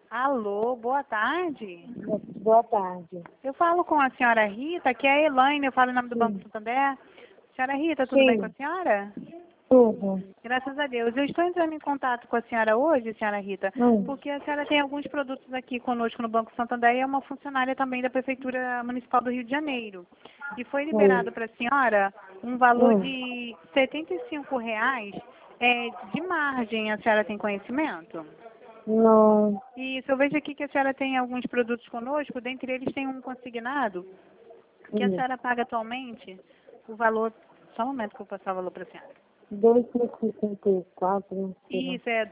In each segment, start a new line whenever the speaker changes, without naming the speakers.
Alô, boa tarde.
Boa tarde.
Eu falo com a senhora Rita, que é a Elaine, eu falo em nome do Banco Santander. Senhora Rita, tudo bem com a senhora?
Tudo.
Graças a Deus. Eu estou entrando em contato com a senhora hoje, senhora Rita, porque a senhora tem alguns produtos aqui conosco no Banco Santander e é uma funcionária também da Prefeitura Municipal do Rio de Janeiro. E foi liberado para a senhora um valor de R$ 75 de margem. A senhora tem conhecimento?
Não.
Isso, eu vejo aqui que a senhora tem alguns produtos conosco, dentre eles tem um consignado, que a senhora paga atualmente o valor, só um momento que eu vou passar o valor para a senhora.
2.64.
Isso, é R$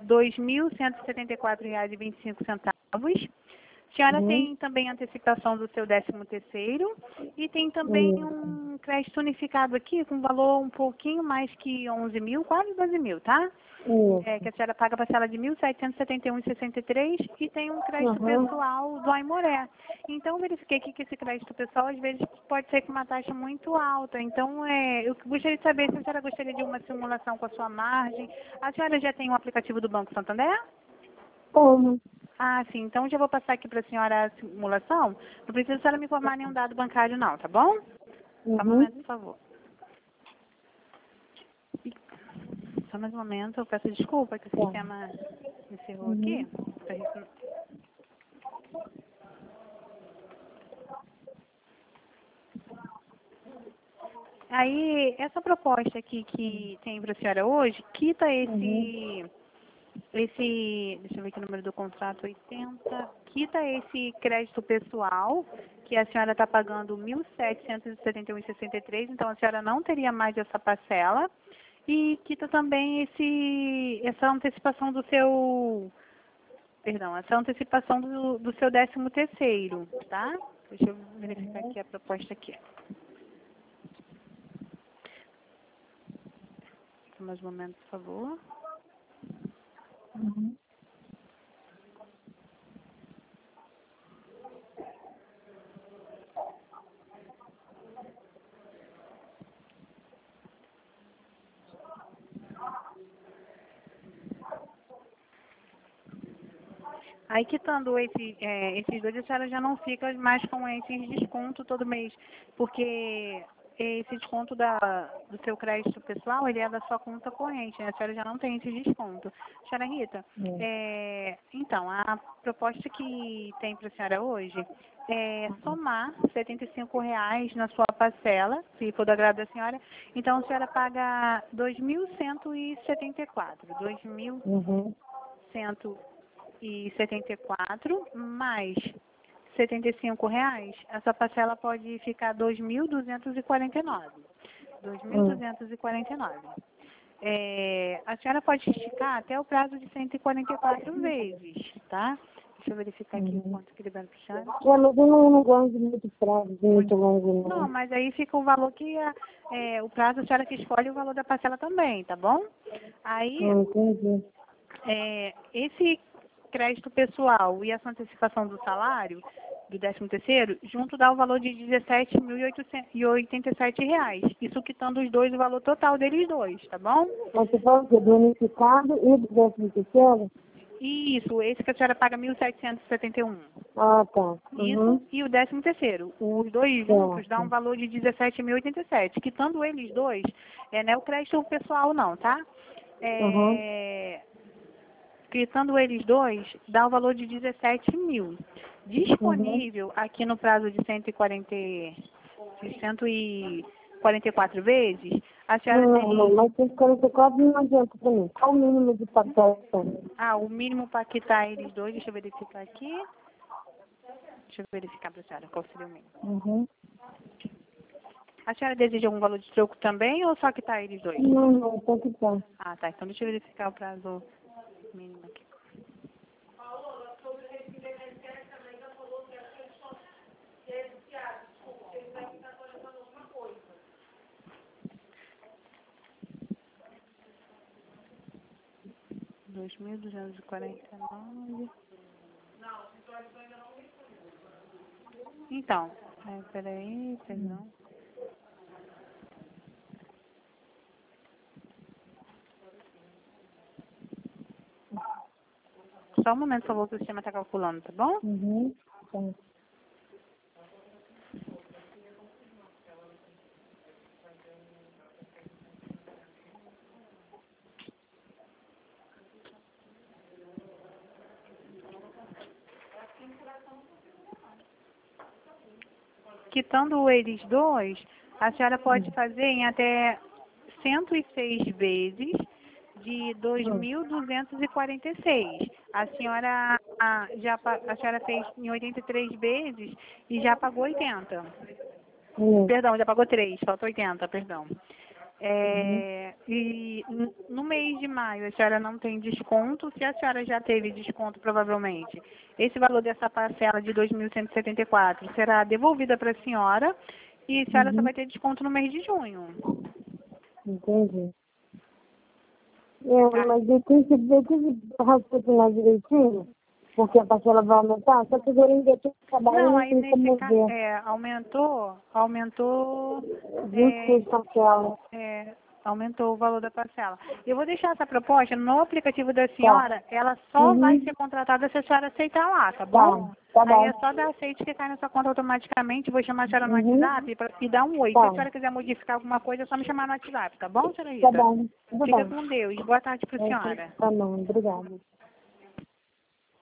2.174,25. A senhora tem também antecipação do seu 13º e tem também um crédito unificado aqui com valor um pouquinho mais que 11 mil, quase 12 mil, tá? Que a senhora paga a parcela de R$ 1.771,63 e tem um crédito pessoal do Aimoré. Então, eu verifiquei aqui que esse crédito pessoal, às vezes, pode ser com uma taxa muito alta. Então, eu gostaria de saber se a senhora gostaria de uma simulação com a sua margem. A senhora já tem um aplicativo do Banco Santander?
Como?
Ah, sim. Então, já vou passar aqui para a senhora a simulação. Não precisa a senhora me informar nenhum dado bancário, não, tá bom? Só um momento, por favor. Só mais um momento, eu peço desculpa que o sistema encerrou aqui. Aí, essa proposta aqui que tem para a senhora hoje, quita deixa eu ver aqui o número do contrato, 80, quita esse crédito pessoal, que a senhora está pagando R$ 1.771,63, então a senhora não teria mais essa parcela, e quita também essa antecipação do seu, essa antecipação do seu 13º, tá? Deixa eu verificar aqui a proposta aqui. Mais um momento, por favor. Aí, quitando esses dois, a senhora já não fica mais com esse desconto todo mês, porque esse desconto do seu crédito pessoal, ele é da sua conta corrente, né? A senhora já não tem esse desconto. Senhora Rita, então, a proposta que tem para a senhora hoje é somar R$ 75 na sua parcela, se for do agrado da senhora. Então, a senhora paga R$ 2.174, R$ 2.174 mais R$ 75, essa parcela pode ficar R$ 2.249. R$ 2.249. A senhora pode esticar até o prazo de 144 vezes, tá? Deixa eu verificar aqui o quanto que libera para a senhora.
Mas eu não gosto de muito prazo, muito longo.
Não, mas aí fica o valor que o prazo a senhora que escolhe o valor da parcela também, tá bom? Aí, esse crédito pessoal e essa antecipação do salário, do 13º, junto dá o valor de R$ 17.087. Isso quitando os dois, o valor total deles dois, tá bom?
Você fala que do unificado e do 13º?
Isso, esse que a senhora paga 1.771.
Ah, tá.
Isso e o 13º. Os dois juntos dá um valor de 17.087. Quitando eles dois, não é o crédito pessoal não, tá? Quitando eles dois, dá o valor de 17 mil. Disponível aqui no prazo de 144 vezes, a senhora tem...
Não, mas 144 não adianta para mim. Qual o mínimo de parcela?
o mínimo para quitar eles dois, deixa eu verificar aqui. Deixa eu verificar para a senhora qual seria o mínimo. A senhora deseja algum valor de troco também ou só quitar eles dois?
Não, só quitar.
Ah, tá. Então deixa eu verificar o prazo mínimo aqui. R$ 2.249. Então, peraí, perdão. Só um momento, por favor, que o sistema está calculando, tá bom?
Uhum. Tá.
Quitando eles dois, a senhora pode fazer em até 106 vezes de 2.246. A senhora a senhora fez em 83 vezes e já pagou 80. Perdão, já pagou 3, falta 80, perdão. E no mês de maio a senhora não tem desconto. Se a senhora já teve desconto, provavelmente, esse valor dessa parcela de 2.174 será devolvida para a senhora e a senhora só vai ter desconto no mês de junho.
Entendi. Mas eu tenho que raciocinar direitinho, porque a parcela vai aumentar, só que agora ainda tem que acabar
Não,
e
aí
não tem como
nesse caso,
ver.
aumentou,
26 parcelas.
aumentou o valor da parcela. Eu vou deixar essa proposta no aplicativo da senhora, ela só vai ser contratada se a senhora aceitar lá, tá bom?
Tá
Aí
bom.
é só dar aceite que cai na sua conta automaticamente, vou chamar a senhora no WhatsApp e dar um oi. Se a senhora quiser modificar alguma coisa, é só me chamar no WhatsApp, tá bom, senhora Rita?
Tá bom. Tudo
Fica
bem.
com Deus. Boa tarde para a senhora.
Tá bom, obrigada.